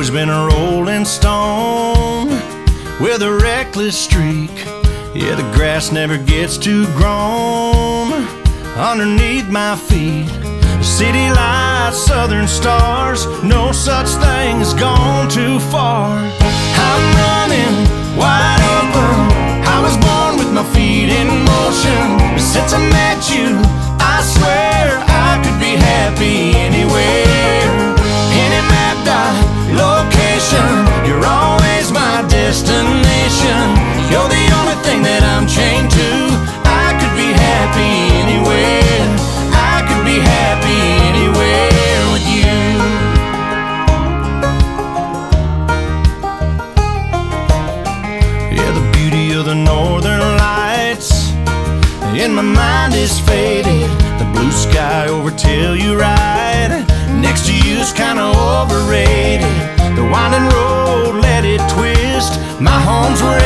always been a rolling stone with a reckless streak. Yeah, the grass never gets too grown underneath my feet. City lights, southern stars, no such thing as gone too far. I'm running wide open. I was born with my feet in motion. But since I met you, I swear I could be happy anywhere. Any mapped out location, you're always my destination. You're the only thing that I'm chained to. I could be happy anywhere. I could be happy anywhere with you. Yeah, the beauty of the northern lights in my mind is faded. The blue sky over Telluride next to you's kinda overrated. The winding road, let it twist. My home's where